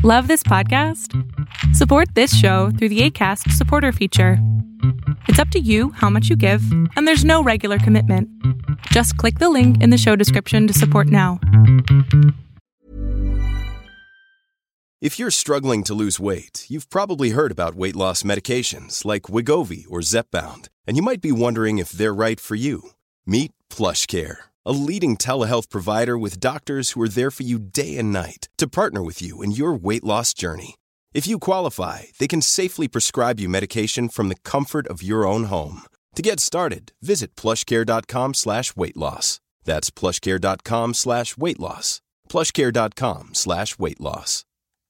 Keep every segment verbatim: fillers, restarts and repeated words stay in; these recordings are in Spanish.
Love this podcast? Support this show through the Acast supporter feature. It's up to you how much you give, and there's no regular commitment. Just click the link in the show description to support now. If you're struggling to lose weight, you've probably heard about weight loss medications like Wegovy or Zepbound, and you might be wondering if they're right for you. Meet PlushCare, a leading telehealth provider with doctors who are there for you day and night to partner with you in your weight loss journey. If you qualify, they can safely prescribe you medication from the comfort of your own home. To get started, visit plushcare.com slash weight loss. That's plushcare.com slash weight loss. plushcare.com slash weight loss.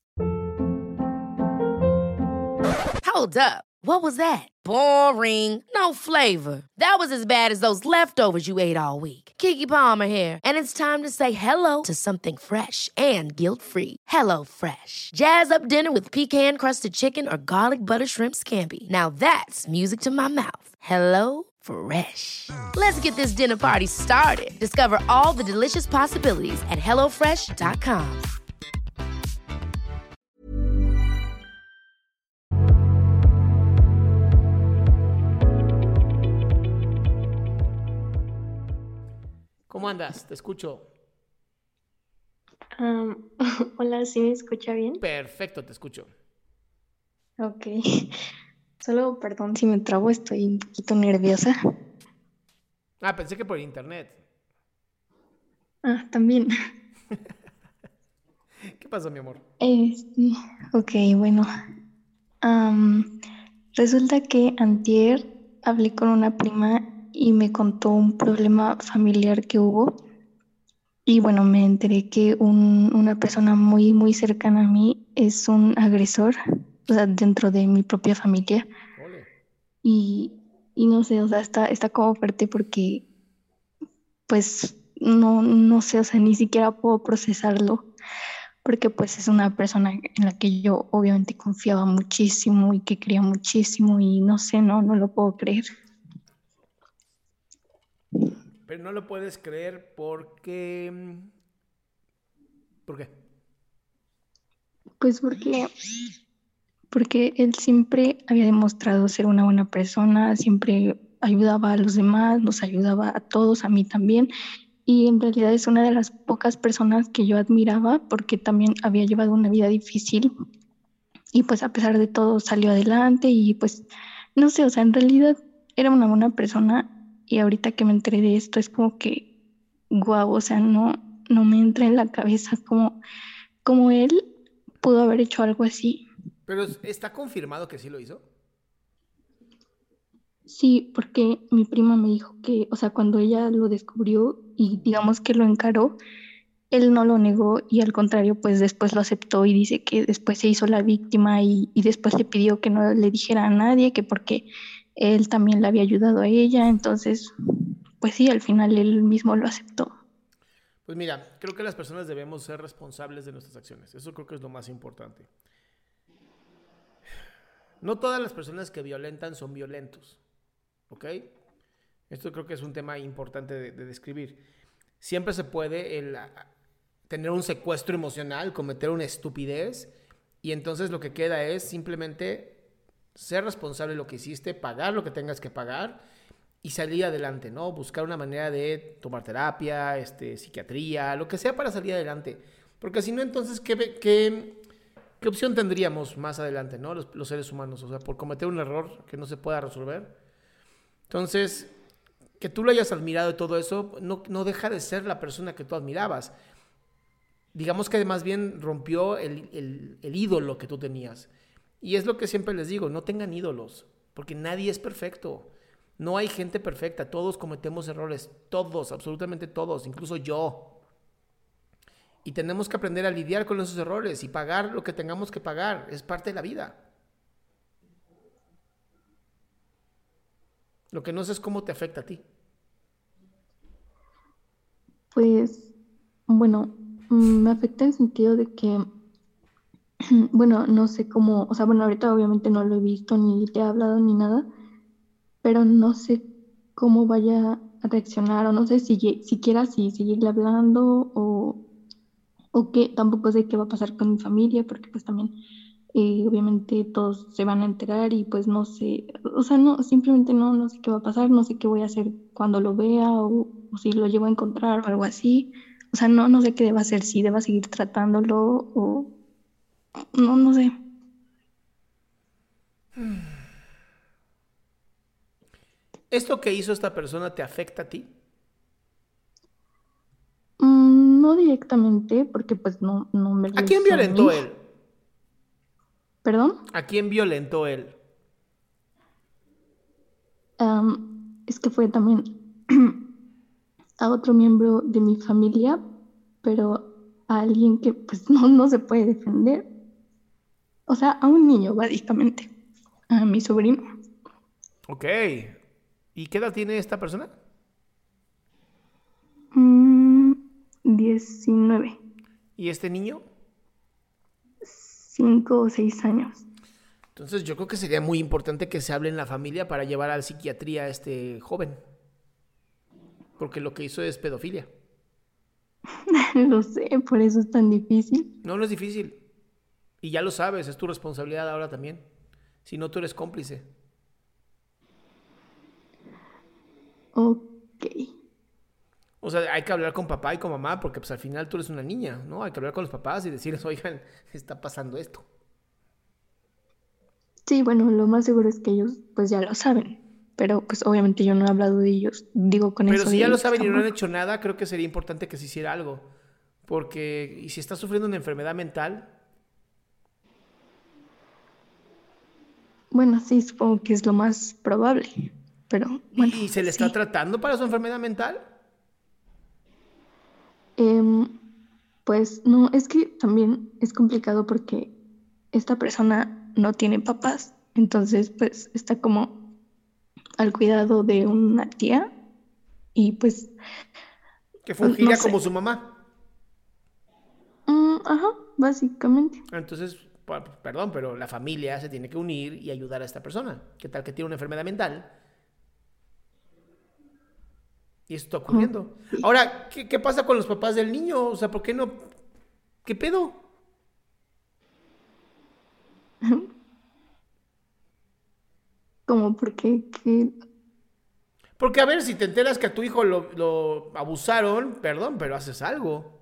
Hold up. What was that? Boring. No flavor. That was as bad as those leftovers you ate all week. Keke Palmer here, and it's time to say hello to something fresh and guilt-free. Hello Fresh. Jazz up dinner with pecan-crusted chicken or garlic butter shrimp scampi. Now that's music to my mouth. Hello Fresh. Let's get this dinner party started. Discover all the delicious possibilities at hello fresh dot com. ¿Cómo andas? Te escucho. Um, hola, ¿sí me escucha bien? Perfecto, te escucho. Ok. Solo, perdón si me trabo, estoy un poquito nerviosa. Ah, pensé que por internet. Ah, también. ¿Qué pasó, mi amor? Este, ok, bueno. Am, resulta que antier hablé con una prima y me contó un problema familiar que hubo. Y bueno, me enteré que un- una persona muy, muy cercana a mí es un agresor, o sea, dentro de mi propia familia. Ole. Y, y no sé, o sea, está, está como fuerte porque, pues, no, no sé, o sea, ni siquiera puedo procesarlo, porque pues es una persona en la que yo obviamente confiaba muchísimo y que quería muchísimo y no sé, no, no lo puedo creer. Pero no lo puedes creer porque... ¿Por qué? Pues porque, porque él siempre había demostrado ser una buena persona, siempre ayudaba a los demás, nos ayudaba a todos, a mí también. Y en realidad es una de las pocas personas que yo admiraba porque también había llevado una vida difícil y pues a pesar de todo salió adelante y pues no sé, o sea, en realidad era una buena persona y ahorita que me enteré de esto es como que guau, o sea, no, no me entra en la cabeza como, como él pudo haber hecho algo así. Pero ¿está confirmado que sí lo hizo? Sí, porque mi prima me dijo que, o sea, cuando ella lo descubrió y digamos que lo encaró, él no lo negó y al contrario, pues después lo aceptó y dice que después se hizo la víctima y, y después le pidió que no le dijera a nadie, que porque él también le había ayudado a ella, entonces, pues sí, al final él mismo lo aceptó. Pues mira, creo que las personas debemos ser responsables de nuestras acciones. Eso creo que es lo más importante. No todas las personas que violentan son violentos, ¿ok? Esto creo que es un tema importante de, de describir. Siempre se puede el, a, tener un secuestro emocional, cometer una estupidez, y entonces lo que queda es simplemente ser responsable de lo que hiciste, pagar lo que tengas que pagar y salir adelante, ¿no? Buscar una manera de tomar terapia, este, psiquiatría, lo que sea para salir adelante. Porque si no, entonces, ¿qué, qué, qué opción tendríamos más adelante, ¿no? Los, los seres humanos, o sea, por cometer un error que no se pueda resolver. Entonces, que tú lo hayas admirado y todo eso, no, no deja de ser la persona que tú admirabas. Digamos que más bien rompió el, el, el ídolo que tú tenías. Y es lo que siempre les digo, no tengan ídolos, porque nadie es perfecto. No hay gente perfecta, todos cometemos errores, todos, absolutamente todos, incluso yo. Y tenemos que aprender a lidiar con esos errores y pagar lo que tengamos que pagar, es parte de la vida. Lo que no sé es cómo te afecta a ti. Pues, bueno, mm, me afecta en el sentido de que, bueno, no sé cómo, o sea, bueno, ahorita obviamente no lo he visto ni le he hablado ni nada, pero no sé cómo vaya a reaccionar o no sé si ye- siquiera si seguirle hablando o, o que tampoco sé qué va a pasar con mi familia, porque pues también eh, obviamente todos se van a enterar y pues no sé, o sea, no, simplemente no, no sé qué va a pasar, no sé qué voy a hacer cuando lo vea o, o si lo llevo a encontrar o algo así. O sea, no, no sé qué deba hacer, si deba seguir tratándolo o no, no sé. ¿Esto que hizo esta persona te afecta a ti? Mm, no directamente, porque pues no, no me ¿A lo quién hizo a violentó mí. él? ¿Perdón? ¿A quién violentó él? Am, es que fue también a otro miembro de mi familia, pero a alguien que pues no, no se puede defender. O sea, a un niño, básicamente. A mi sobrino. Ok. ¿Y qué edad tiene esta persona? Mm, diecinueve, ¿Y este niño? cinco o seis años. Entonces yo creo que sería muy importante que se hable en la familia para llevar a la psiquiatría a este joven. Porque lo que hizo es pedofilia. Lo sé, por eso es tan difícil. No, no es difícil. Y ya lo sabes, es tu responsabilidad ahora también. Si no, tú eres cómplice. Ok. O sea, hay que hablar con papá y con mamá porque pues al final tú eres una niña, ¿no? Hay que hablar con los papás y decirles, oigan, está pasando esto. Sí, bueno, lo más seguro es que ellos pues ya lo saben. Pero pues obviamente yo no he hablado de ellos. Digo con Pero eso si de ya lo ellos saben y no han tampoco. hecho nada, creo que sería importante que se hiciera algo. Porque, y si está sufriendo una enfermedad mental, Bueno, sí, supongo que es lo más probable. Pero bueno, y, y se le está sí. tratando para su enfermedad mental, Em, pues no, es que también es complicado porque esta persona no tiene papás. Entonces pues está como al cuidado de una tía y pues que no fungiría sé. como su mamá. Mm, ajá, básicamente. Entonces, perdón, pero la familia se tiene que unir y ayudar a esta persona. ¿Qué tal que tiene una enfermedad mental? Y esto está ocurriendo. Ok. Ahora, ¿qué, qué pasa con los papás del niño? O sea, ¿por qué no? ¿Qué pedo? Como porque que, Porque a ver, si te enteras que a tu hijo lo, lo abusaron, perdón, pero haces algo.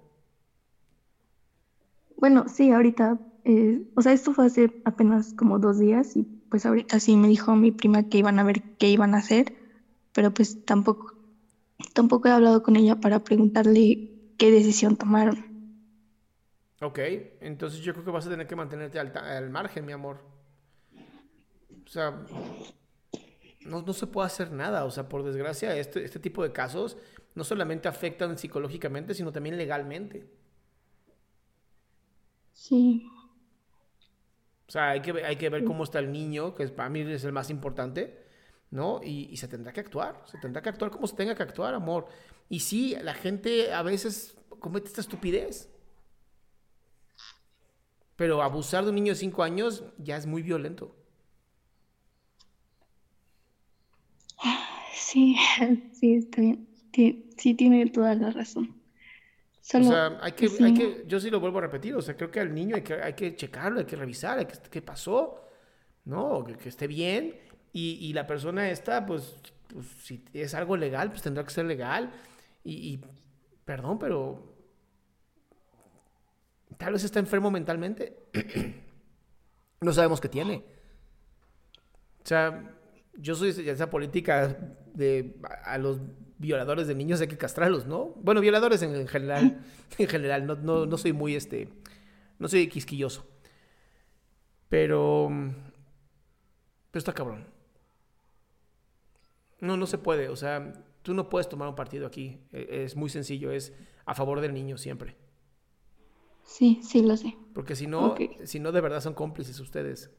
bueno, sí, ahorita, eh, o sea, esto fue hace apenas como dos días y pues ahorita sí me dijo mi prima que iban a ver qué iban a hacer, pero pues tampoco, tampoco he hablado con ella para preguntarle qué decisión tomaron. Ok, entonces yo creo que vas a tener que mantenerte al, al margen, mi amor. O sea, no, no se puede hacer nada. O sea, por desgracia, este, este tipo de casos no solamente afectan psicológicamente, sino también legalmente. Sí, O sea, hay que, hay que ver cómo está el niño, que para mí es el más importante, ¿no? Y, y se tendrá que actuar, se tendrá que actuar como se tenga que actuar, amor. Y sí, la gente a veces comete esta estupidez, pero abusar de un niño de cinco años ya es muy violento. sí, sí, está bien. Ti- Sí, tiene toda la razón. O Solo, sea, hay pues que, hay sí, que, yo sí lo vuelvo a repetir, o sea, creo que al niño hay que, hay que checarlo, hay que revisar, hay que, qué pasó, ¿no? Que, que esté bien. Y, y la persona esta, pues, pues, si es algo legal, pues tendrá que ser legal. Y, y perdón, pero tal vez está enfermo mentalmente. No sabemos qué tiene. O sea, yo soy de esa política de a, a los violadores de niños hay que castrarlos, ¿no? Bueno, violadores en, en general, en general, no, no, no soy muy, este, no soy quisquilloso. Pero, pero está cabrón. No, no se puede, o sea, tú no puedes tomar un partido aquí. Es muy sencillo, es a favor del niño siempre. sí, sí lo sé. Porque si Ok, no, si no de verdad son cómplices ustedes.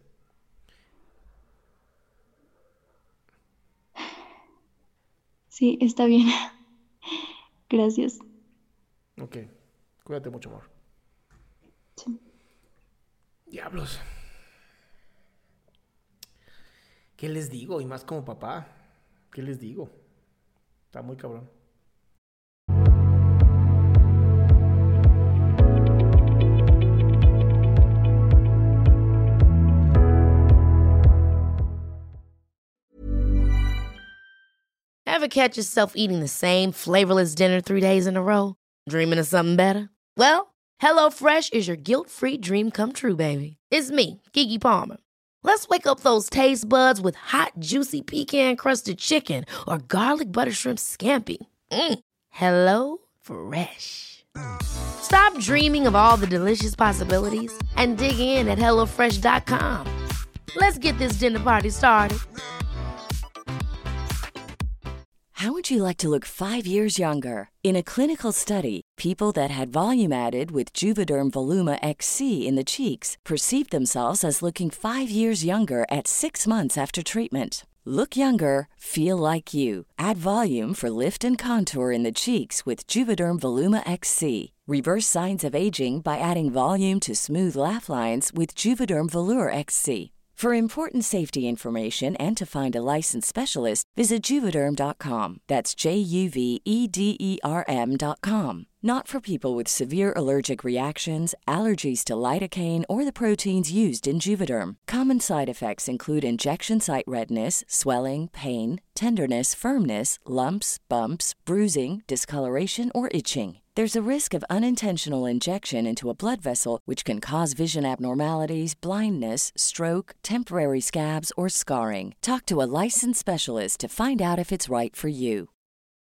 sí, está bien. Gracias. Ok, cuídate mucho, amor. Sí. Diablos. ¿Qué les digo? Y más como papá. ¿Qué les digo? Está muy cabrón. Ever catch yourself eating the same flavorless dinner three days in a row? Dreaming of something better? Well, HelloFresh is your guilt-free dream come true, baby. It's me, Keke Palmer. Let's wake up those taste buds with hot, juicy pecan-crusted chicken or garlic butter shrimp scampi. Mm. Hello Fresh. Stop dreaming of all the delicious possibilities and dig in at hello fresh dot com. Let's get this dinner party started. How would you like to look five years younger? In a clinical study, people that had volume added with Juvederm Voluma X C in the cheeks perceived themselves as looking five years younger at six months after treatment. Look younger, feel like you. Add volume for lift and contour in the cheeks with Juvederm Voluma X C. Reverse signs of aging by adding volume to smooth laugh lines with Juvederm Volure X C. For important safety information and to find a licensed specialist, visit Juvederm dot com. That's J U V E D E R M dot com. Not for people with severe allergic reactions, allergies to lidocaine, or the proteins used in Juvederm. Common side effects include injection site redness, swelling, pain, tenderness, firmness, lumps, bumps, bruising, discoloration, or itching. There's a risk of unintentional injection into a blood vessel, which can cause vision abnormalities, blindness, stroke, temporary scabs, or scarring. Talk to a licensed specialist to find out if it's right for you.